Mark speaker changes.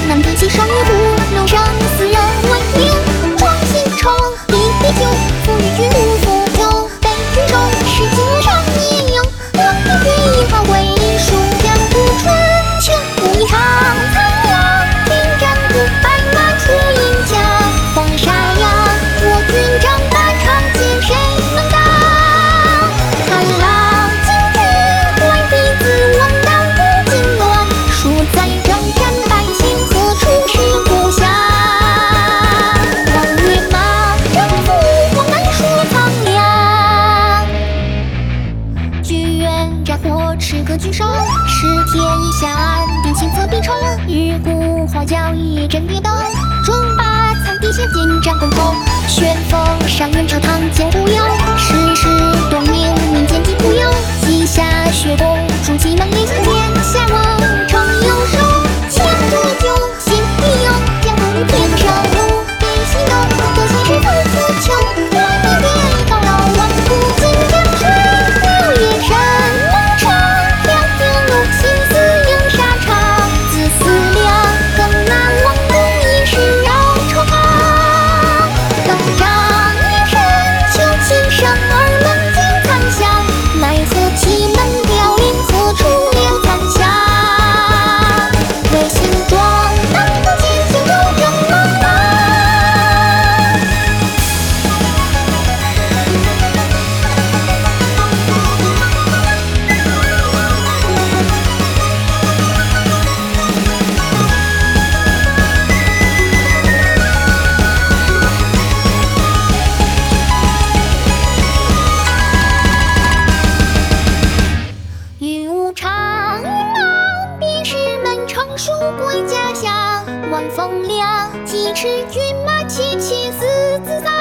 Speaker 1: 南地西上一步，楼上四人为名，壮心城，一杯酒，赋予君无负酒，杯君手，是今上一迎，两地君以化为数，江湖春秋，无一场苍凉，听战鼓，白马出银甲，黄沙扬，我军仗把长剑，谁能挡？看浪惊君，怪弟子王当不惊乱，输在征战百姓何处是故乡？望月马，征服黄南说苍凉。剧院战火，持歌举手，是天一下安定心则必成。日鼓花角一阵跌倒，中把残敌下进战攻头。旋风上远朝堂剑不摇，世事多名民间疾不忧。稷下血bom筑基门立天下望成有手，枪不就心已有，江湖里天上路，必须有得心是父子求。万里别高楼，万古尽江水，六月山梦长，两条路心思应沙场，自思量更难忘故一世绕愁肠。东张一身，求琴声儿冷静残响，奈何奇门凋零，何处留残香？为形状，当不见行舟正茫茫。玉无常，便是门成书归家乡。晚风凉，几尺骏马，凄凄死自在。